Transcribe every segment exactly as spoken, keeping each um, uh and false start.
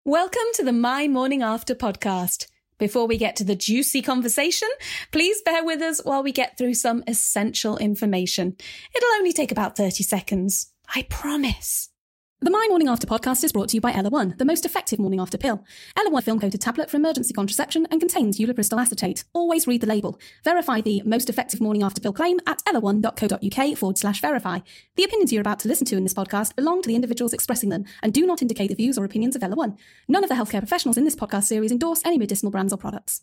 Welcome to the My Morning After podcast. Before we get to the juicy conversation, please bear with us while we get through some essential information. It'll only take about thirty seconds. I promise. The My Morning After podcast is brought to you by Ella One, the most effective morning after pill. Ella One film-coated tablet for emergency contraception and contains ulipristal acetate. Always read the label. Verify the most effective morning after pill claim at ella1.co.uk forward slash verify. The opinions you're about to listen to in this podcast belong to the individuals expressing them and do not indicate the views or opinions of Ella One. None of the healthcare professionals in this podcast series endorse any medicinal brands or products.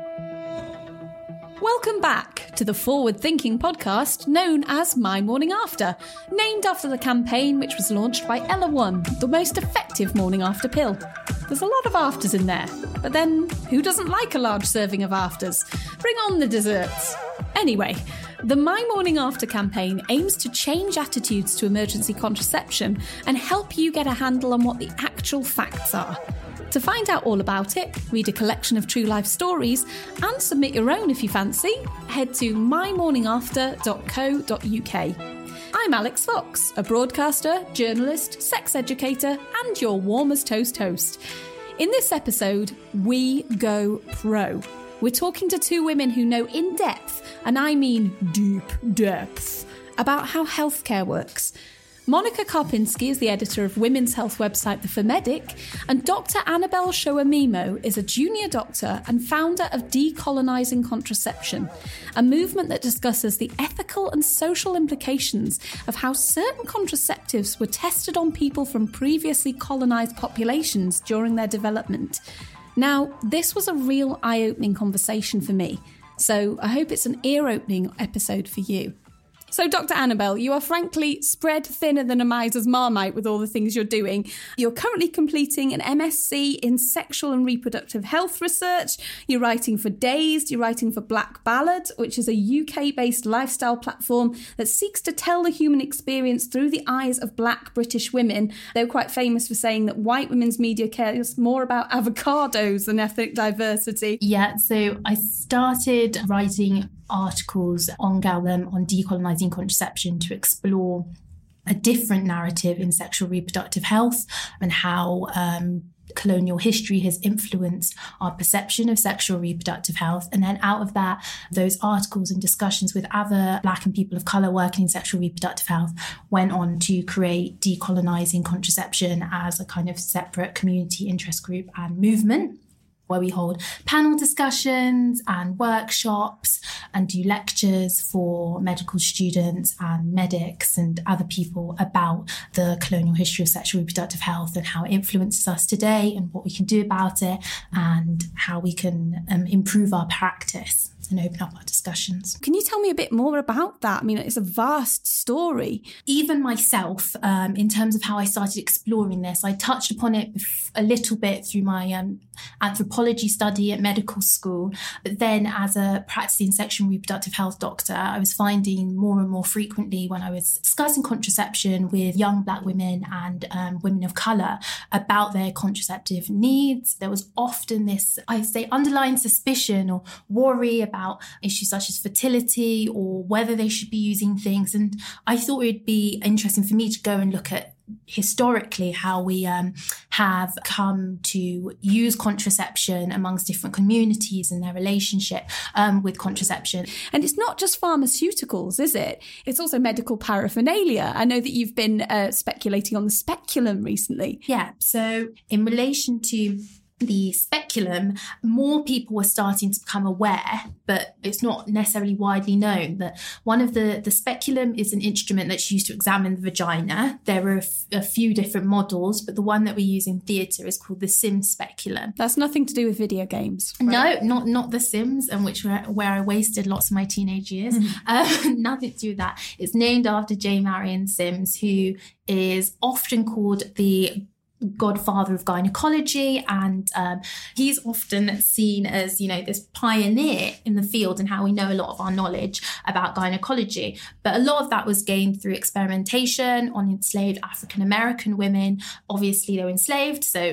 Welcome back to the forward-thinking podcast known as My Morning After, named after the campaign which was launched by Ella One, the most effective morning after pill. There's a lot of afters in there, but then who doesn't like a large serving of afters? Bring on the desserts. Anyway, the My Morning After campaign aims to change attitudes to emergency contraception and help you get a handle on what the actual facts are. To find out all about it, read a collection of true life stories and submit your own if you fancy, head to my morning after dot co dot uk. I'm Alex Fox, a broadcaster, journalist, sex educator and your warm as toast host. In this episode, we go pro. We're talking to two women who know in depth, and I mean deep depth, about how healthcare works. Monica Karpinski is the editor of women's health website The Femedic, and Doctor Annabelle Shoamimo is a junior doctor and founder of Decolonising Contraception, a movement that discusses the ethical and social implications of how certain contraceptives were tested on people from previously colonised populations during their development. Now, this was a real eye-opening conversation for me, so I hope it's an ear-opening episode for you. So, Doctor Annabelle, you are frankly spread thinner than a miser's marmite with all the things you're doing. You're currently completing an M S c in sexual and reproductive health research. You're writing for Dazed. You're writing for Black Ballad, which is a U K-based lifestyle platform that seeks to tell the human experience through the eyes of Black British women. They're quite famous for saying that white women's media cares more about avocados than ethnic diversity. Yeah, so I started writing articles on Galem on decolonising contraception to explore a different narrative in sexual reproductive health and how um, colonial history has influenced our perception of sexual reproductive health. And then out of that, those articles and discussions with other Black and people of colour working in sexual reproductive health went on to create Decolonising Contraception as a kind of separate community interest group and movement, where we hold panel discussions and workshops and do lectures for medical students and medics and other people about the colonial history of sexual reproductive health and how it influences us today and what we can do about it and how we can um, improve our practice and open up our discussions. Can you tell me a bit more about that? I mean, it's a vast story. Even myself, um, in terms of how I started exploring this, I touched upon it a little bit through my um, anthropology study at medical school. But then as a practicing sexual and reproductive health doctor, I was finding more and more frequently when I was discussing contraception with young Black women and um, women of colour about their contraceptive needs, there was often this, I say, underlying suspicion or worry about about issues such as fertility or whether they should be using things. And I thought it'd be interesting for me to go and look at historically how we um, have come to use contraception amongst different communities and their relationship um, with contraception. And it's not just pharmaceuticals, is it? It's also medical paraphernalia. I know that you've been uh, speculating on the speculum recently. Yeah, so in relation to the speculum, more people were starting to become aware, but it's not necessarily widely known, that one of the, the speculum is an instrument that's used to examine the vagina. There are a, f- a few different models, but the one that we use in theatre is called the Sims speculum. That's nothing to do with video games, right? No, not not the Sims, and which were, where I wasted lots of my teenage years. Mm-hmm. Um, nothing to do with that. It's named after J. Marion Sims, who is often called the godfather of gynecology, and um, he's often seen as, you know, this pioneer in the field and how we know a lot of our knowledge about gynecology. But a lot of that was gained through experimentation on enslaved African American women. Obviously, they were enslaved, so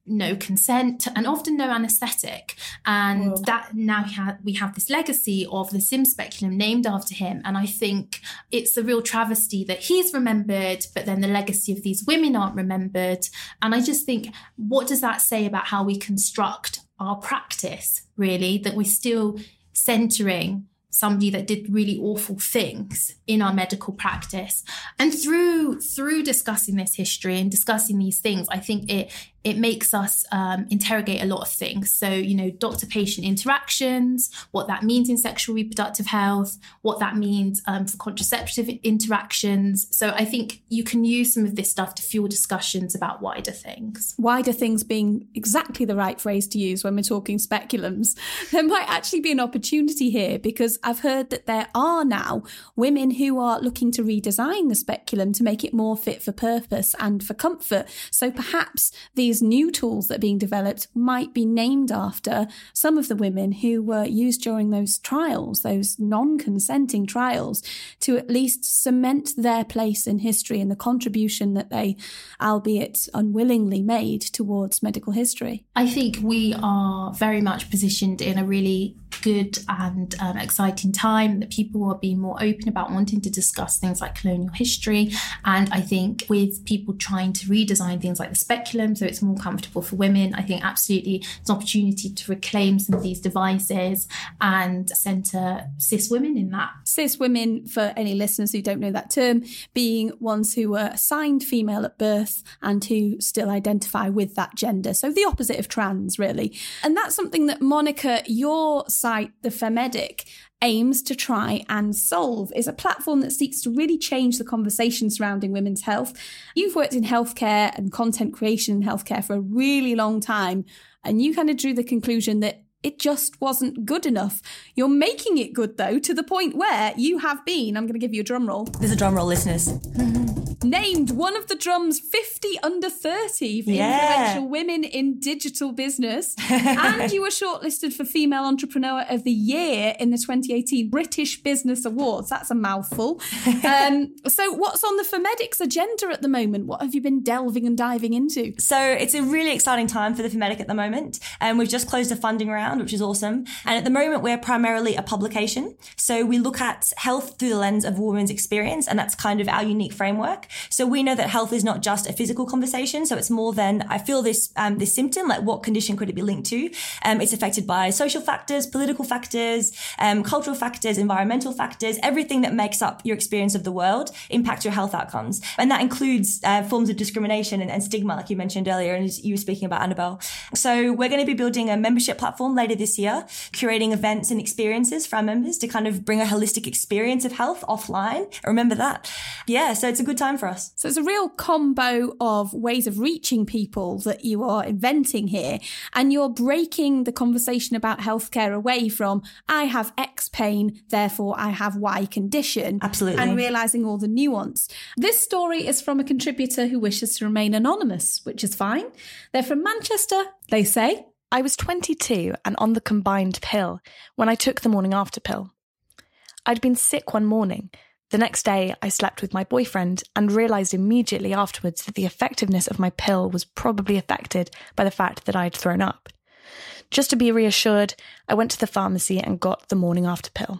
no consent and often no anaesthetic. And Whoa. that now we have, we have this legacy of the Sim speculum named after him. And I think it's a real travesty that he's remembered, but then the legacy of these women aren't remembered. And I just think, what does that say about how we construct our practice, really, that we're still centering somebody that did really awful things in our medical practice? And through through discussing this history and discussing these things, I think it it makes us um, interrogate a lot of things. So, you know, doctor-patient interactions, what that means in sexual reproductive health, what that means um, for contraceptive interactions. So I think you can use some of this stuff to fuel discussions about wider things. Wider things being exactly the right phrase to use when we're talking speculums. There might actually be an opportunity here, because I've heard that there are now women who are looking to redesign the speculum to make it more fit for purpose and for comfort. So perhaps these new tools that are being developed might be named after some of the women who were used during those trials, those non-consenting trials, to at least cement their place in history and the contribution that they, albeit unwillingly, made towards medical history. I think we are very much positioned in a really good and um, exciting time, that people are being more open about wanting to discuss things like colonial history. And I think with people trying to redesign things like the speculum so it's more comfortable for women, I think absolutely it's an opportunity to reclaim some of these devices and centre cis women in that. Cis women, for any listeners who don't know that term, being ones who were assigned female at birth and who still identify with that gender. So the opposite of trans, really. And that's something that, Monica, your site, The Femedic, aims to try and solve, is a platform that seeks to really change the conversation surrounding women's health. You've worked in healthcare and content creation in healthcare for a really long time, and you kind of drew the conclusion that it just wasn't good enough. You're making it good, though, to the point where you have been, I'm going to give you a drum roll. There's a drum roll, listeners. Named one of the Drum's fifty under thirty for yeah. influential women in digital business. And you were shortlisted for Female Entrepreneur of the Year in the twenty eighteen British Business Awards. That's a mouthful. Um, so what's on the Femedic's agenda at the moment? What have you been delving and diving into? So it's a really exciting time for the Femedic at the moment. And um, we've just closed a funding round, which is awesome. And at the moment, we're primarily a publication. So we look at health through the lens of a woman's experience, and that's kind of our unique framework. So we know that health is not just a physical conversation. So it's more than, I feel this um, this symptom, like what condition could it be linked to? Um, it's affected by social factors, political factors, um, cultural factors, environmental factors, everything that makes up your experience of the world impacts your health outcomes. And that includes uh, forms of discrimination and, and stigma, like you mentioned earlier, and you were speaking about, Annabelle. So we're going to be building a membership platform later this year, curating events and experiences for our members to kind of bring a holistic experience of health offline. Remember that. Yeah, so it's a good time for us. So it's a real combo of ways of reaching people that you are inventing here, and you're breaking the conversation about healthcare away from I have X pain, therefore I have Y condition. Absolutely. And realising all the nuance. This story is from a contributor who wishes to remain anonymous, which is fine. They're from Manchester, they say. I was twenty-two and on the combined pill when I took the morning after pill. I'd been sick one morning. The next day, I slept with my boyfriend and realised immediately afterwards that the effectiveness of my pill was probably affected by the fact that I'd thrown up. Just to be reassured, I went to the pharmacy and got the morning after pill.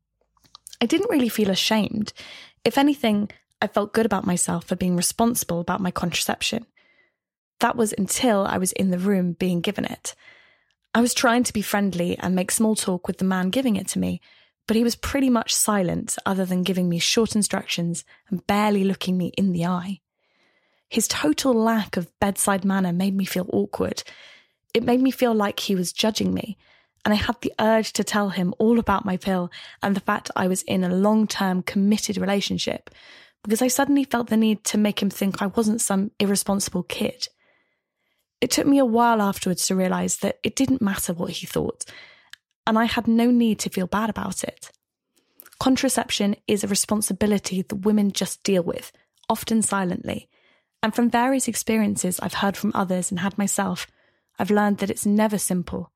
I didn't really feel ashamed. If anything, I felt good about myself for being responsible about my contraception. That was until I was in the room being given it. I was trying to be friendly and make small talk with the man giving it to me, but he was pretty much silent other than giving me short instructions and barely looking me in the eye. His total lack of bedside manner made me feel awkward. It made me feel like he was judging me, and I had the urge to tell him all about my pill and the fact I was in a long-term committed relationship, because I suddenly felt the need to make him think I wasn't some irresponsible kid. It took me a while afterwards to realise that it didn't matter what he thought, and I had no need to feel bad about it. Contraception is a responsibility that women just deal with, often silently. And from various experiences I've heard from others and had myself, I've learned that it's never simple,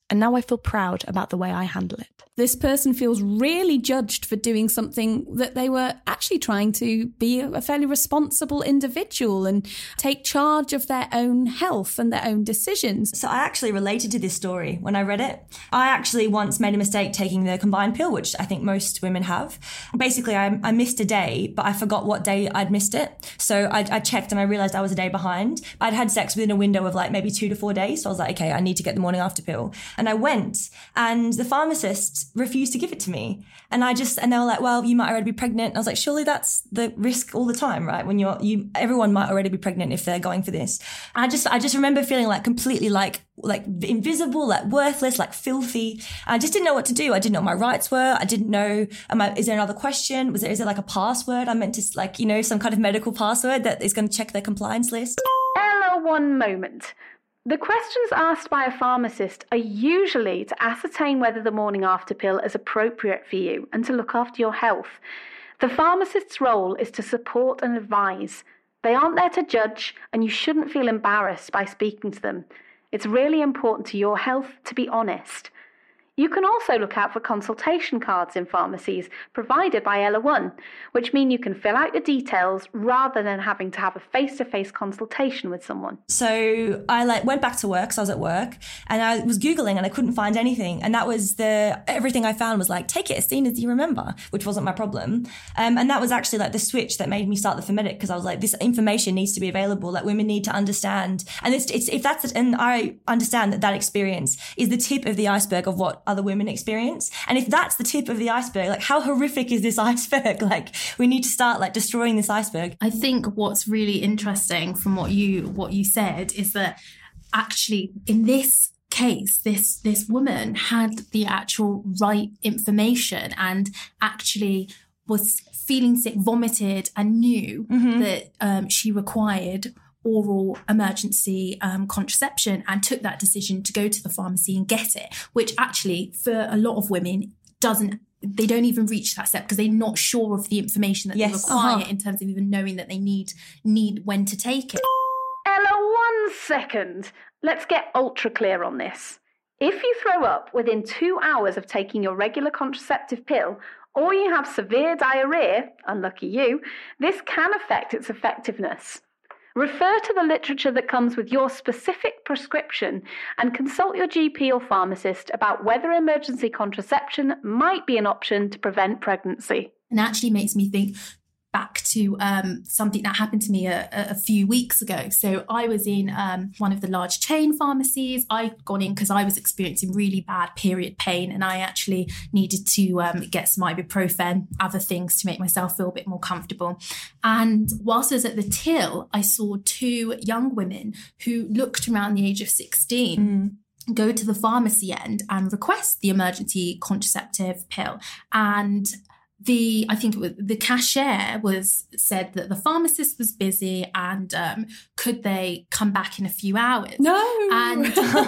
and now I feel proud about the way I handle it. This person feels really judged for doing something that they were actually trying to be a fairly responsible individual and take charge of their own health and their own decisions. So I actually related to this story when I read it. I actually once made a mistake taking the combined pill, which I think most women have. Basically, I, I missed a day, but I forgot what day I'd missed it. So I, I checked and I realised I was a day behind. I'd had sex within a window of like maybe two to four days. So I was like, okay, I need to get the morning after pill. And I went, and the pharmacist refused to give it to me. And I just, and they were like, well, you might already be pregnant. And I was like, surely that's the risk all the time, right? When you're, you, everyone might already be pregnant if they're going for this. I just, I just remember feeling like completely like, like invisible, like worthless, like filthy. I just didn't know what to do. I didn't know what my rights were. I didn't know, am I, is there another question? Was there, is there like a password? I meant to like, you know, some kind of medical password that is going to check their compliance list. Ella, one moment. The questions asked by a pharmacist are usually to ascertain whether the morning after pill is appropriate for you and to look after your health. The pharmacist's role is to support and advise. They aren't there to judge, and you shouldn't feel embarrassed by speaking to them. It's really important to your health to be honest. You can also look out for consultation cards in pharmacies provided by Ella One, which mean you can fill out your details rather than having to have a face-to-face consultation with someone. So I like went back to work, so I was at work, and I was Googling and I couldn't find anything. And that was the, everything I found was like, take it as soon as you remember, which wasn't my problem. Um, and that was actually like the switch that made me start the Femedic, because I was like, this information needs to be available. Like women need to understand. And it's, it's if that's, and I understand that that experience is the tip of the iceberg of what other women experience. And if that's the tip of the iceberg, like how horrific is this iceberg? Like we need to start like destroying this iceberg. I think what's really interesting from what you what you said is that actually in this case, this this woman had the actual right information and actually was feeling sick, vomited, and knew mm-hmm. that um, she required oral emergency um, contraception and took that decision to go to the pharmacy and get it, which actually for a lot of women doesn't, they don't even reach that step because they're not sure of the information that yes. they require uh-huh. in terms of even knowing that they need need when to take it. Ella, one second. Let's get ultra clear on this. If you throw up within two hours of taking your regular contraceptive pill, or you have severe diarrhea, unlucky you, this can affect its effectiveness. Refer to the literature that comes with your specific prescription and consult your G P or pharmacist about whether emergency contraception might be an option to prevent pregnancy. And actually makes me think back to um, something that happened to me a, a few weeks ago. So I was in um, one of the large chain pharmacies. I'd gone in because I was experiencing really bad period pain, and I actually needed to um, get some ibuprofen, other things to make myself feel a bit more comfortable. And whilst I was at the till, I saw two young women who looked around the age of sixteen. Mm. Go to the pharmacy end and request the emergency contraceptive pill. And The I think it was the cashier was said that the pharmacist was busy and um, could they come back in a few hours? No. And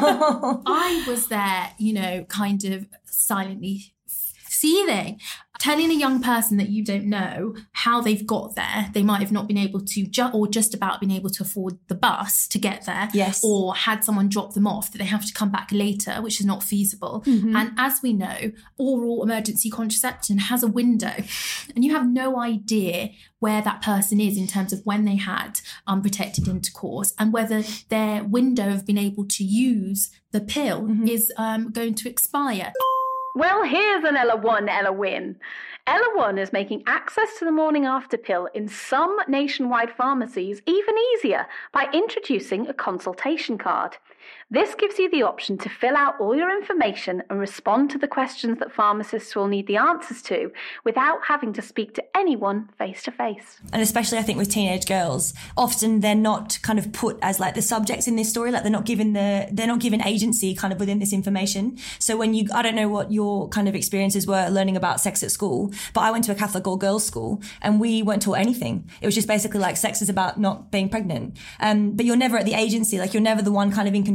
I was there, you know, kind of silently seething, telling a young person that you don't know how they've got there. They might have not been able to, ju- or just about been able to afford the bus to get there. Yes. Or had someone drop them off that they have to come back later, which is not feasible. Mm-hmm. And as we know, oral emergency contraception has a window, and you have no idea where that person is in terms of when they had unprotected intercourse and whether their window of being able to use the pill mm-hmm. is um, going to expire. Well, here's an Ella One Ella win. Ella One is making access to the morning after pill in some nationwide pharmacies even easier by introducing a consultation card. This gives you the option to fill out all your information and respond to the questions that pharmacists will need the answers to without having to speak to anyone face to face. And especially I think with teenage girls, often they're not kind of put as like the subjects in this story, like they're not given the, they're not given agency kind of within this information. So when you, I don't know what your kind of experiences were learning about sex at school, but I went to a Catholic all girls school and we weren't taught anything. It was just basically like sex is about not being pregnant. Um, but you're never at the agency, like you're never the one kind of in control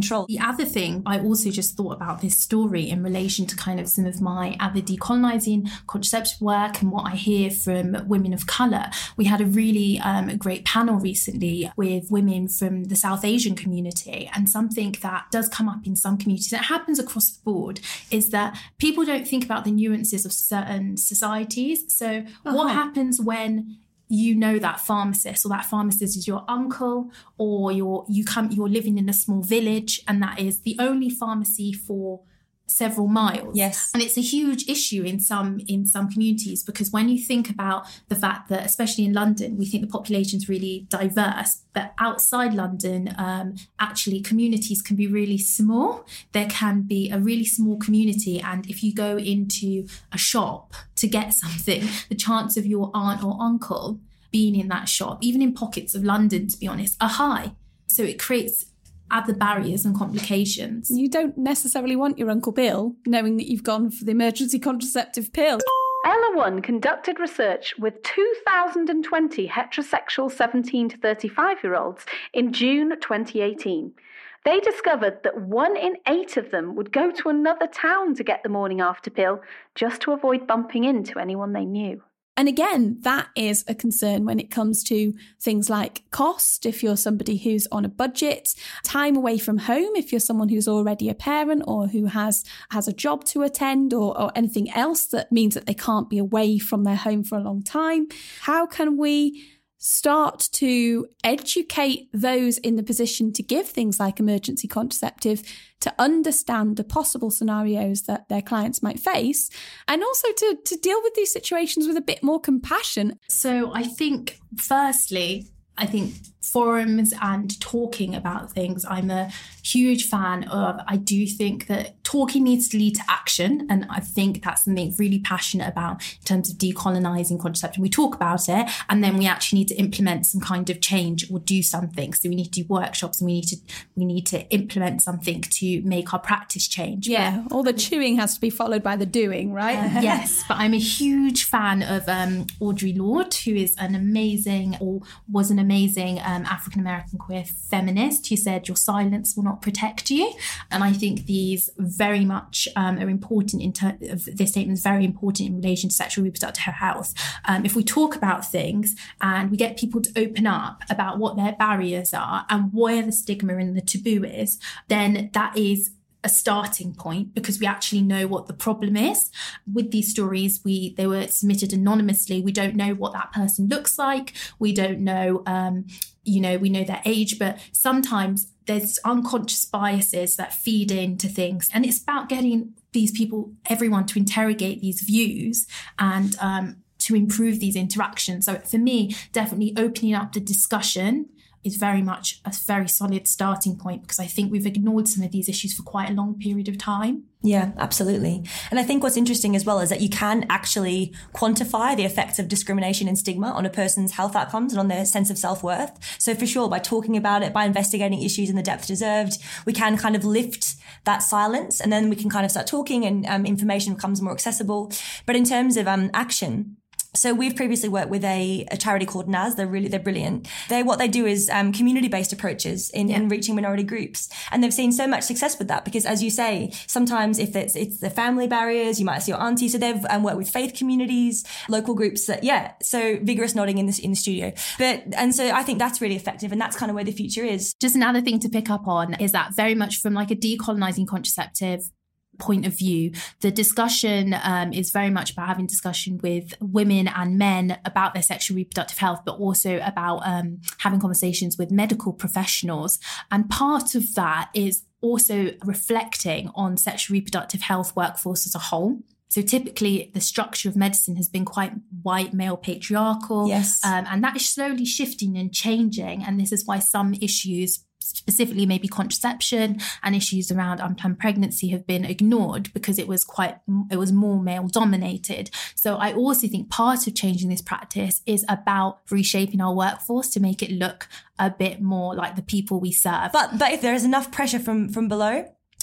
control. The other thing, I also just thought about this story in relation to kind of some of my other decolonising contraceptive work and what I hear from women of colour. We had a really um, great panel recently with women from the South Asian community, and something that does come up in some communities, and it happens across the board, is that people don't think about the nuances of certain societies. So uh-huh. what happens when you know that pharmacist, or that pharmacist is your uncle, or you're you come you're living in a small village and that is the only pharmacy for several miles. Yes. And it's a huge issue in some in some communities, because when you think about the fact that, especially in London, we think the population is really diverse, but outside London, um, actually communities can be really small. There can be a really small community, and if you go into a shop to get something, the chance of your aunt or uncle being in that shop, even in pockets of London, to be honest, are high. So it creates other barriers and complications. You don't necessarily want your Uncle Bill knowing that you've gone for the emergency contraceptive pill. Ella One conducted research with two thousand twenty heterosexual seventeen to thirty-five-year-olds in June twenty eighteen. They discovered that one in eight of them would go to another town to get the morning after pill just to avoid bumping into anyone they knew. And again, that is a concern when it comes to things like cost, if you're somebody who's on a budget, time away from home, if you're someone who's already a parent or who has, has a job to attend, or, or anything else that means that they can't be away from their home for a long time. How can we start to educate those in the position to give things like emergency contraceptive to understand the possible scenarios that their clients might face, and also to, to deal with these situations with a bit more compassion? So I think, firstly, I think forums and talking about things, I'm a huge fan of. I do think that talking needs to lead to action, and I think that's something really passionate about in terms of decolonising contraception. We talk about it, and then we actually need to implement some kind of change or do something. So we need to do workshops, and we need to we need to implement something to make our practice change. Yeah, all the chewing has to be followed by the doing, right? Uh, yes, but I'm a huge fan of um, Audre Lorde, who is an amazing, or was an amazing um, African-American queer feminist who said, "Your silence will not protect you." And I think these very much um, are important in ter- this statement is very important in relation to sexual reproductive health. Um, if we talk about things and we get people to open up about what their barriers are and where the stigma and the taboo is, then that is a starting point, because we actually know what the problem is. With these stories, we they were submitted anonymously. We don't know what that person looks like. We don't know, um, you know, we know their age, but sometimes there's unconscious biases that feed into things. And it's about getting these people, everyone, to interrogate these views and um, to improve these interactions. So for me, definitely opening up the discussion is very much a very solid starting point, because I think we've ignored some of these issues for quite a long period of time. Yeah, absolutely. And I think what's interesting as well is that you can actually quantify the effects of discrimination and stigma on a person's health outcomes and on their sense of self-worth. So for sure, by talking about it, by investigating issues in the depth deserved, we can kind of lift that silence, and then we can kind of start talking, and um, information becomes more accessible. But in terms of um, action, so we've previously worked with a, a charity called N A S. They're really, they're brilliant. They, what they do is um, community-based approaches in, yeah. in reaching minority groups. And they've seen so much success with that, because as you say, sometimes if it's, it's the family barriers, you might see your auntie. So they've um, worked with faith communities, local groups that, yeah. So vigorous nodding in this, in the studio. But, and so I think that's really effective, and that's kind of where the future is. Just another thing to pick up on is that very much from like a decolonising contraceptive point of view, the discussion um, is very much about having discussion with women and men about their sexual reproductive health, but also about um, having conversations with medical professionals. And part of that is also reflecting on sexual reproductive health workforce as a whole. So typically the structure of medicine has been quite white, male, patriarchal. Yes. Um, and that is slowly shifting and changing. And this is why some issues, specifically maybe contraception and issues around unplanned pregnancy, have been ignored, because it was quite, it was more male dominated. So I also think part of changing this practice is about reshaping our workforce to make it look a bit more like the people we serve. But but if there is enough pressure from from below,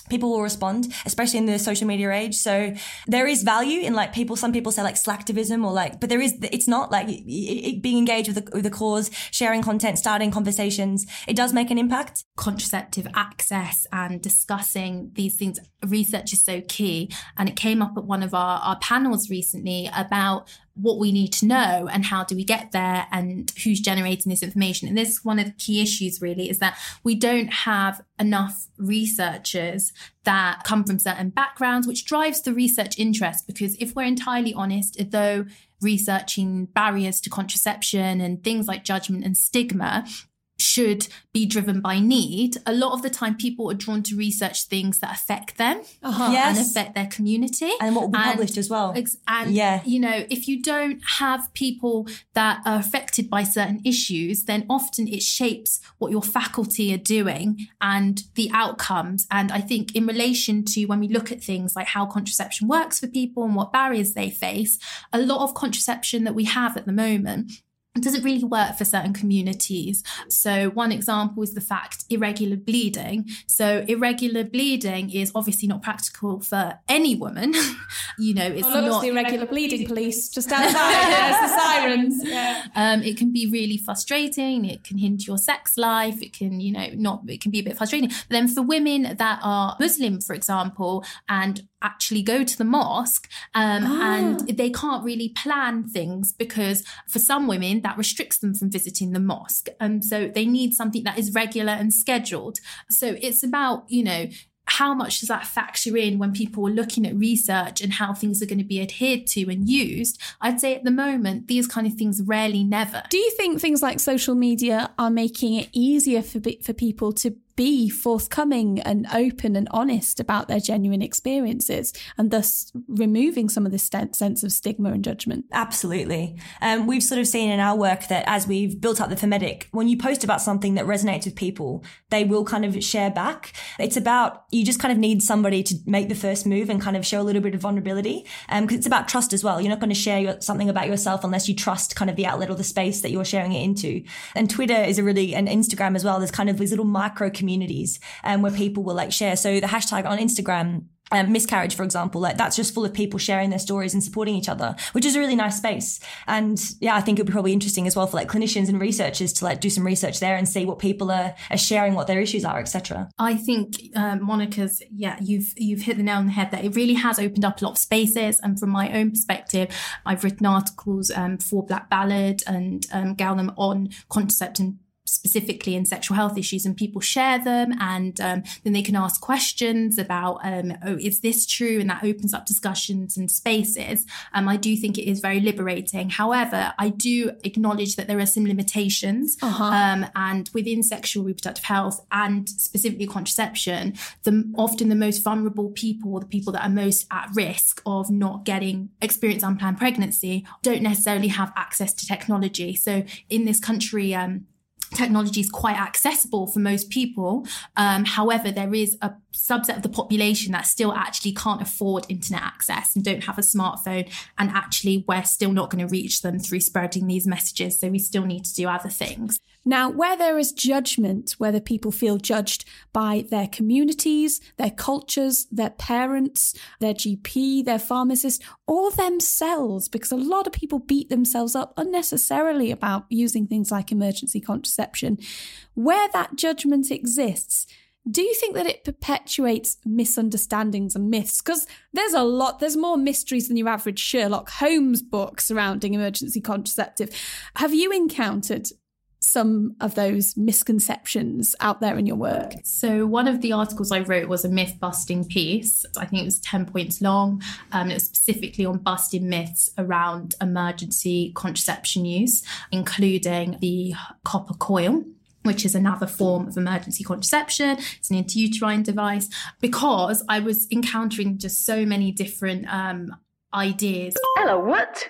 people will respond, especially in the social media age. So there is value in like people, some people say like slacktivism or like, but there is, it's not like it, it, being engaged with the, with the cause, sharing content, starting conversations. It does make an impact. Contraceptive access and discussing these things, research is so key. And it came up at one of our, our panels recently about what we need to know and how do we get there and who's generating this information. And this is one of the key issues really, is that we don't have enough researchers that come from certain backgrounds, which drives the research interest. Because if we're entirely honest, though researching barriers to contraception and things like judgment and stigma should be driven by need, a lot of the time people are drawn to research things that affect them uh-huh. yes. and affect their community. And what will be and, published as well. And, yeah. you know, if you don't have people that are affected by certain issues, then often it shapes what your faculty are doing and the outcomes. And I think in relation to when we look at things like how contraception works for people and what barriers they face, a lot of contraception that we have at the moment, it doesn't really work for certain communities. So one example is the fact irregular bleeding. So irregular bleeding is obviously not practical for any woman. you know, it's oh, not the irregular bleeding police just outside. Yes, the sirens. Yeah. Um, it can be really frustrating. It can hinder your sex life. It can, you know, not. It can be a bit frustrating. But then for women that are Muslim, for example, and actually go to the mosque um, oh. and they can't really plan things because for some women that restricts them from visiting the mosque. And um, so they need something that is regular and scheduled. So it's about, you know, how much does that factor in when people are looking at research and how things are going to be adhered to and used? I'd say at the moment, these kind of things rarely, never. Do you think things like social media are making it easier for for people to be forthcoming and open and honest about their genuine experiences and thus removing some of this st- sense of stigma and judgment? Absolutely. Um, we've sort of seen in our work that as we've built up the Femidic, when you post about something that resonates with people, they will kind of share back. It's about, you just kind of need somebody to make the first move and kind of show a little bit of vulnerability. Um, because it's about trust as well. You're not going to share your, something about yourself unless you trust kind of the outlet or the space that you're sharing it into. And Twitter is a really, and Instagram as well, there's kind of these little micro communities um, where people will like share. So the hashtag on Instagram, um, miscarriage, for example, like that's just full of people sharing their stories and supporting each other, which is a really nice space. And yeah, I think it would be probably interesting as well for like clinicians and researchers to like do some research there and see what people are, are sharing, what their issues are, et cetera. I think um, Monica's, yeah, you've you've hit the nail on the head that it really has opened up a lot of spaces. And from my own perspective, I've written articles um, for Black Ballad and um, Galnem on contraception specifically in sexual health issues, and people share them and um, then they can ask questions about um, oh, is this true? And that opens up discussions and spaces. Um, I do think it is very liberating. However, I do acknowledge that there are some limitations uh-huh. um, and within sexual reproductive health and specifically contraception, the often the most vulnerable people, the people that are most at risk of not getting experience unplanned pregnancy, don't necessarily have access to technology. So in this country, um, technology is quite accessible for most people. Um, however, there is a subset of the population that still actually can't afford internet access and don't have a smartphone. And actually, we're still not going to reach them through spreading these messages. So we still need to do other things. Now, where there is judgment, whether people feel judged by their communities, their cultures, their parents, their G P, their pharmacist, or themselves, because a lot of people beat themselves up unnecessarily about using things like emergency contraception, where that judgment exists, do you think that it perpetuates misunderstandings and myths? Because there's a lot, there's more mysteries than your average Sherlock Holmes book surrounding emergency contraceptive. Have you encountered some of those misconceptions out there in your work? So one of the articles I wrote was a myth busting piece. I think it was ten points long. Um, it was specifically on busting myths around emergency contraception use, including the copper coil, which is another form of emergency contraception. It's an intrauterine device, because I was encountering just so many different um, ideas. Hello, what?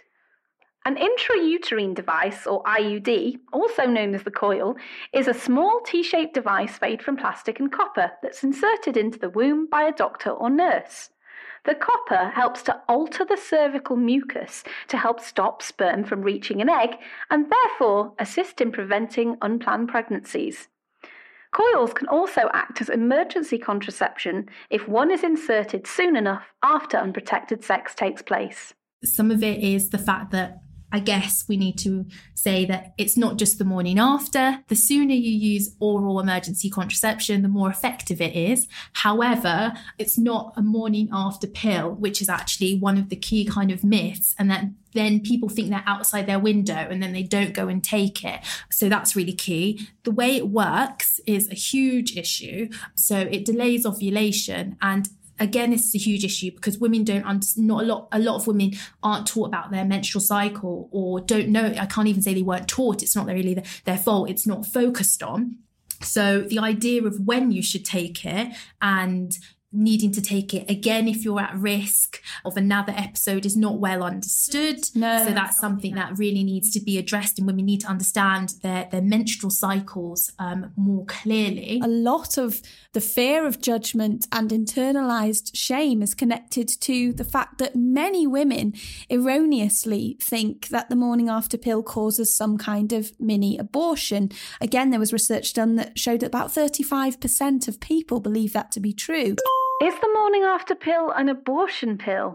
An intrauterine device, or I U D, also known as the coil, is a small T-shaped device made from plastic and copper that's inserted into the womb by a doctor or nurse. The copper helps to alter the cervical mucus to help stop sperm from reaching an egg and therefore assist in preventing unplanned pregnancies. Coils can also act as emergency contraception if one is inserted soon enough after unprotected sex takes place. Some of it is the fact that I guess we need to say that it's not just the morning after. The sooner you use oral emergency contraception, the more effective it is. However, it's not a morning after pill, which is actually one of the key kind of myths. And that then people think they're outside their window and then they don't go and take it. So that's really key. The way it works is a huge issue. So it delays ovulation, and again, this is a huge issue because women don't, under, not a lot, a lot of women aren't taught about their menstrual cycle or don't know. I can't even say they weren't taught. It's not really their, their fault. It's not focused on. So the idea of when you should take it and needing to take it again if you're at risk of another episode is not well understood. No. So that's something that really needs to be addressed, and women need to understand their, their menstrual cycles um, more clearly. A lot of the fear of judgment and internalized shame is connected to the fact that many women erroneously think that the morning after pill causes some kind of mini abortion. Again, there was research done that showed that about thirty-five percent of people believe that to be true. Is the morning after pill an abortion pill?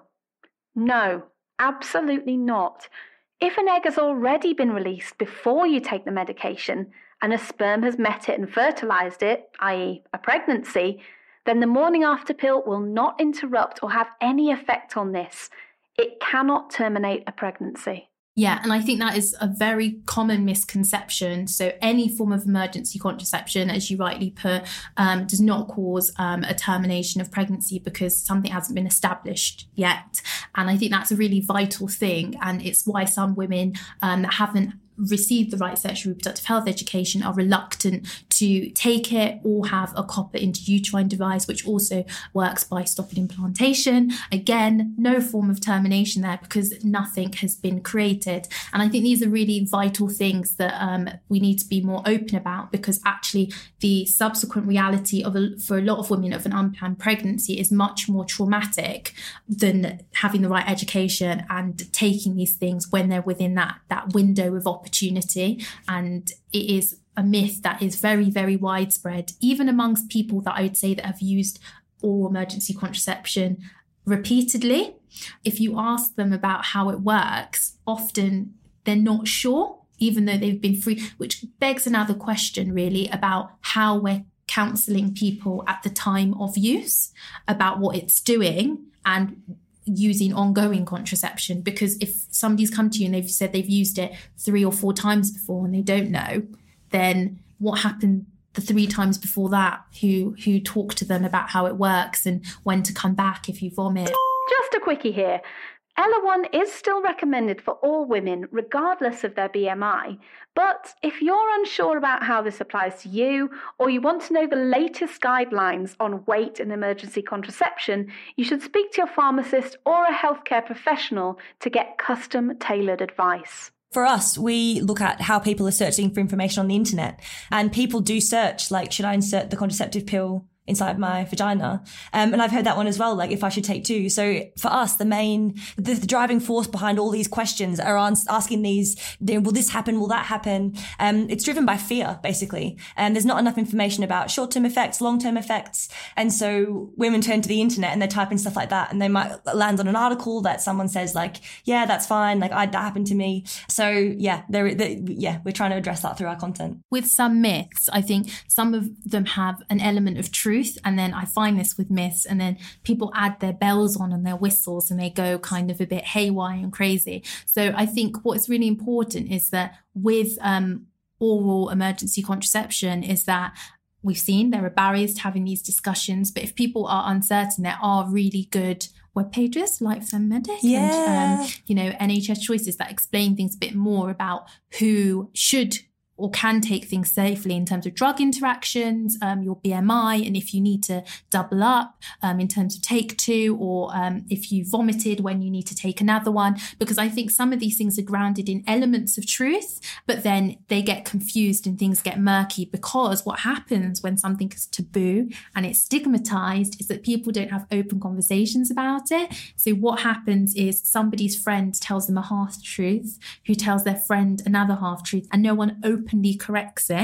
No, absolutely not. If an egg has already been released before you take the medication and a sperm has met it and fertilised it, that is a pregnancy, then the morning after pill will not interrupt or have any effect on this. It cannot terminate a pregnancy. Yeah, and I think that is a very common misconception. So any form of emergency contraception, as you rightly put, um, does not cause um, a termination of pregnancy because something hasn't been established yet. And I think that's a really vital thing. And it's why some women um, that haven't received the right sexual reproductive health education are reluctant to take it or have a copper intrauterine device, which also works by stopping implantation. Again, no form of termination there because nothing has been created. And I think these are really vital things that um, we need to be more open about, because actually the subsequent reality of a, for a lot of women of an unplanned pregnancy is much more traumatic than having the right education and taking these things when they're within that, that window of opportunity. opportunity. And it is a myth that is very, very widespread, even amongst people that I would say that have used oral emergency contraception repeatedly. If you ask them about how it works, often they're not sure, even though they've been free, which begs another question really about how we're counselling people at the time of use about what it's doing and using ongoing contraception. Because if somebody's come to you and they've said they've used it three or four times before and they don't know, then what happened the three times before that? Who who talked to them about how it works and when to come back if you vomit? Just a quickie here. Ella one is still recommended for all women, regardless of their B M I. But if you're unsure about how this applies to you, or you want to know the latest guidelines on weight and emergency contraception, you should speak to your pharmacist or a healthcare professional to get custom-tailored advice. For us, we look at how people are searching for information on the internet, and people do search, like, should I insert the contraceptive pill inside my vagina? Um, and I've heard that one as well, like if I should take two. So for us, the main, the, the driving force behind all these questions are on, asking these, will this happen? Will that happen? Um, it's driven by fear, basically. And there's not enough information about short-term effects, long-term effects. And so women turn to the internet and they type in stuff like that, and they might land on an article that someone says like, yeah, that's fine. Like I, that happened to me. So yeah, they're, they're, yeah, we're trying to address that through our content. With some myths, I think some of them have an element of truth. And then I find this with myths, and then people add their bells on and their whistles and they go kind of a bit haywire and crazy. So I think what's really important is that with um, oral emergency contraception is that we've seen there are barriers to having these discussions, but if people are uncertain, there are really good web pages like Femmedic yeah. and um, you know, N H S Choices that explain things a bit more about who should or can take things safely in terms of drug interactions, um, your B M I, and if you need to double up um, in terms of take two, or um, if you vomited when you need to take another one. Because I think some of these things are grounded in elements of truth, but then they get confused and things get murky, because what happens when something is taboo and it's stigmatized is that people don't have open conversations about it. So what happens is somebody's friend tells them a half truth, who tells their friend another half truth, and no one opens openly corrects it.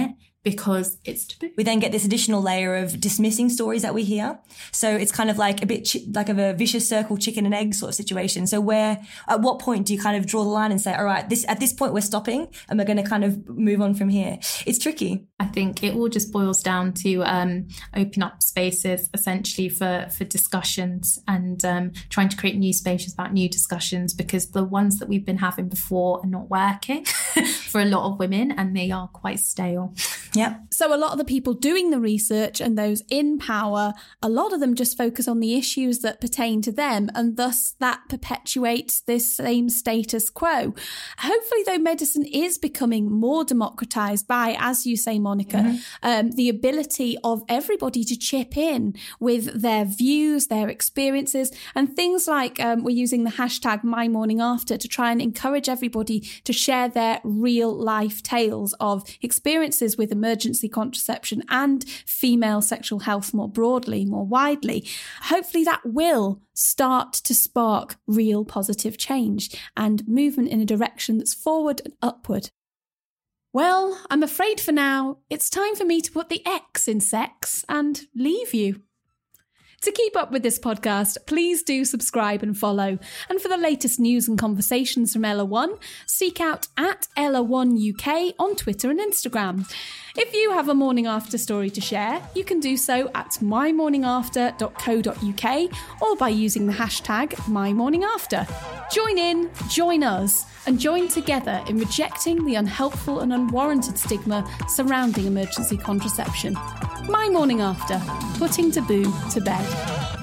because it's taboo. We then get this additional layer of dismissing stories that we hear. So it's kind of like a bit chi- like of a vicious circle, chicken and egg sort of situation. So where, at what point do you kind of draw the line and say, all right, this at this point we're stopping and we're going to kind of move on from here? It's tricky. I think it all just boils down to um, open up spaces essentially for, for discussions and um, trying to create new spaces about new discussions, because the ones that we've been having before are not working for a lot of women and they are quite stale. Yeah. So a lot of the people doing the research and those in power, a lot of them just focus on the issues that pertain to them, and thus that perpetuates this same status quo. Hopefully, though, medicine is becoming more democratized by, as you say, Monica, mm-hmm. um, the ability of everybody to chip in with their views, their experiences, and things like um, we're using the hashtag My Morning After to try and encourage everybody to share their real life tales of experiences with emergency contraception and female sexual health more broadly, more widely. Hopefully that will start to spark real positive change and movement in a direction that's forward and upward. Well, I'm afraid for now, it's time for me to put the X in sex and leave you. To keep up with this podcast, please do subscribe and follow. And for the latest news and conversations from Ella One, seek out at Ella One U K on Twitter and Instagram. If you have a morning after story to share, you can do so at my morning after dot co dot uk or by using the hashtag my morning after. Join in, join us, and join together in rejecting the unhelpful and unwarranted stigma surrounding emergency contraception. My Morning After, putting taboo to bed.